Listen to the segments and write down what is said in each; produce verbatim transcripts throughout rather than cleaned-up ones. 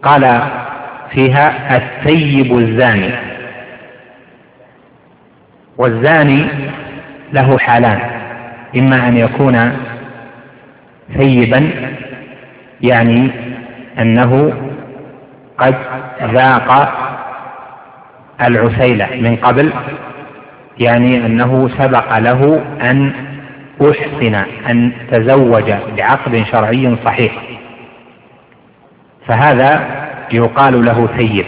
قال فيها الثيب الزاني. والزاني له حالان: إما أن يكون ثيبا يعني أنه قد ذاق العسيلة من قبل، يعني أنه سبق له أن أحسن أن تزوج بعقد شرعي صحيح، فهذا يقال له ثيب.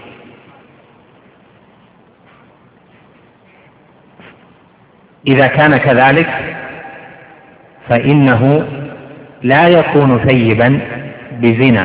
إذا كان كذلك فإنه لا يكون ثيبا بزنا،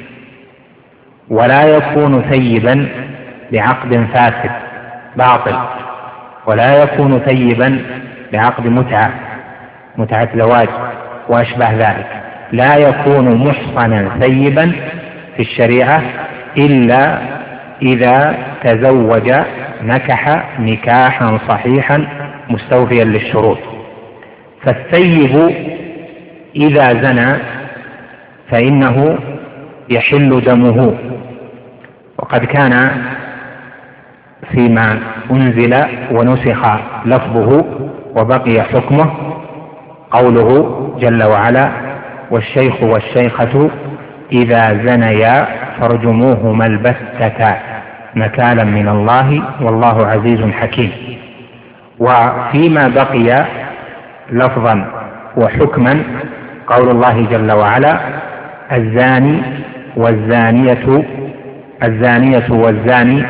ولا يكون ثيبا بعقد فاسد باطل، ولا يكون ثيبا بعقد متعة متعة زواج وأشبه ذلك. لا يكون محصنا ثيبا في الشريعة إلا إذا تزوج نكح نكاحا صحيحا مستوفيا للشروط. فالثيب إذا زنى فإنه يحل دمه. وقد كان فيما أنزل ونسخ لفظه وبقي حكمه قوله جل وعلا: والشيخ والشيخة إذا زنيا فارجموهما البتة نكالا من الله والله عزيز حكيم. وفيما بقي لفظا وحكما قول الله جل وعلا: الزاني والزانية الزانية والزاني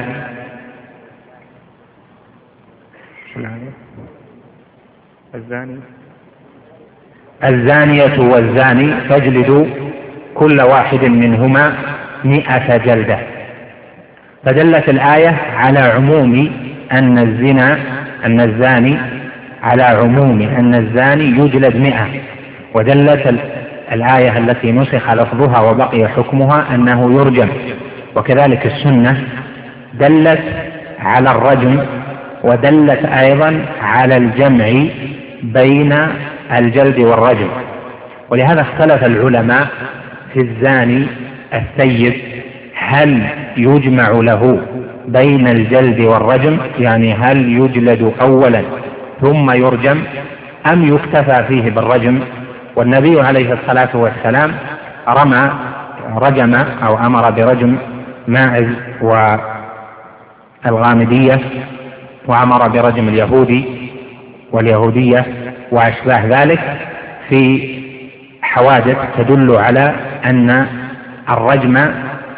الزاني الزانية والزاني فاجلدوا كل واحد منهما مئة جلدة. فدلت الآية على عموم أن الزنا أن الزاني على عموم أن الزاني يجلد مئة، ودلت الآية التي نسخ لفظها وبقي حكمها أنه يرجم. وكذلك السنة دلت على الرجم، ودلت أيضا على الجمع بين الجلد والرجم. ولهذا اختلف العلماء في الزاني الثيب: هل يجمع له بين الجلد والرجم، يعني هل يجلد أولا ثم يرجم، أم يكتفى فيه بالرجم؟ والنبي عليه الصلاة والسلام رمى رجم أو أمر برجم ماعز والغامدية، وأمر برجم اليهودي واليهودية وأشباه ذلك في حوادث تدل على أن الرجم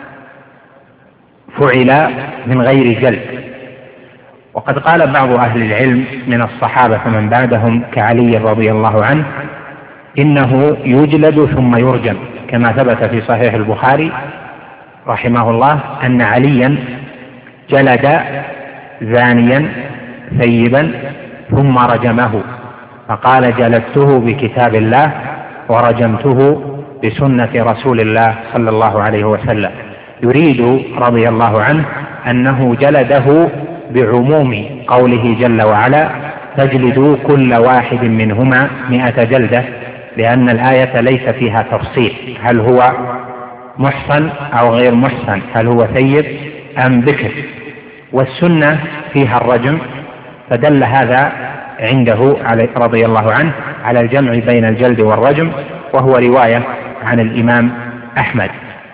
فعل من غير جلد. وقد قال بعض أهل العلم من الصحابة فمن بعدهم كعلي رضي الله عنه إنه يجلد ثم يرجم، كما ثبت في صحيح البخاري رحمه الله أن عليا جلد زانيا ثيبا ثم رجمه، فقال: جلدته بكتاب الله ورجمته بسنة رسول الله صلى الله عليه وسلم. يريد رضي الله عنه أنه جلده بعموم قوله جل وعلا: فاجلدوا كل واحد منهما مئة جلدة، لأن الآية ليس فيها تفصيل هل هو محصن أو غير محصن، هل هو ثيب أم بكر. والسنة فيها الرجم، فدل هذا عنده رضي الله عنه على الجمع بين الجلد والرجم، وهو رواية عن الإمام أحمد.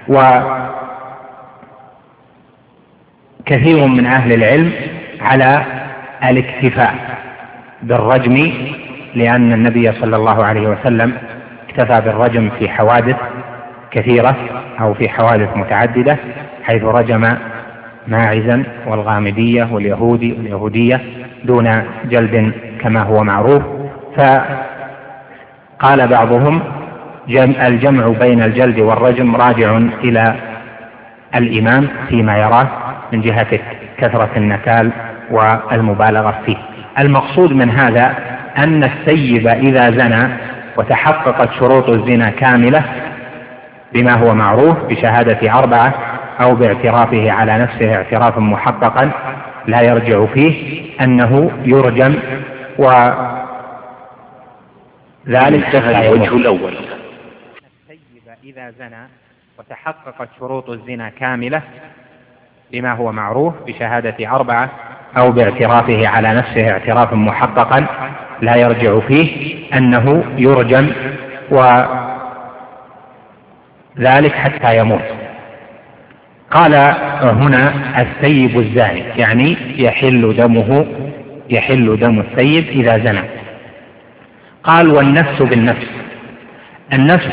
وكثير من أهل العلم على الاكتفاء بالرجم، لأن النبي صلى الله عليه وسلم اكتفى بالرجم في حوادث كثيرة أو في حوادث متعددة، حيث رجم ماعزا والغامدية واليهودي واليهودية دون جلد كما هو معروف. فقال بعضهم: الجمع بين الجلد والرجم راجع إلى الإمام فيما يراه من جهة كثرة النكال والمبالغة فيه. المقصود من هذا أن الثيب إذا زنى وتحققت شروط الزنا كاملة بما هو معروف بشهادة أربعة أو باعترافه على نفسه اعترافا محققا لا يرجع فيه، أنه يرجم. وذلك الوجه الأول: الثيب إذا زنى وتحققت شروط الزنا كاملة بما هو معروف بشهادة أربعة أو باعترافه على نفسه اعترافا محققا لا يرجع فيه، أنه يرجم وذلك حتى يموت. قال هنا الثيب الزاني، يعني يحل دمه يحل دم الثيب إذا زنى. قال والنفس بالنفس، النفس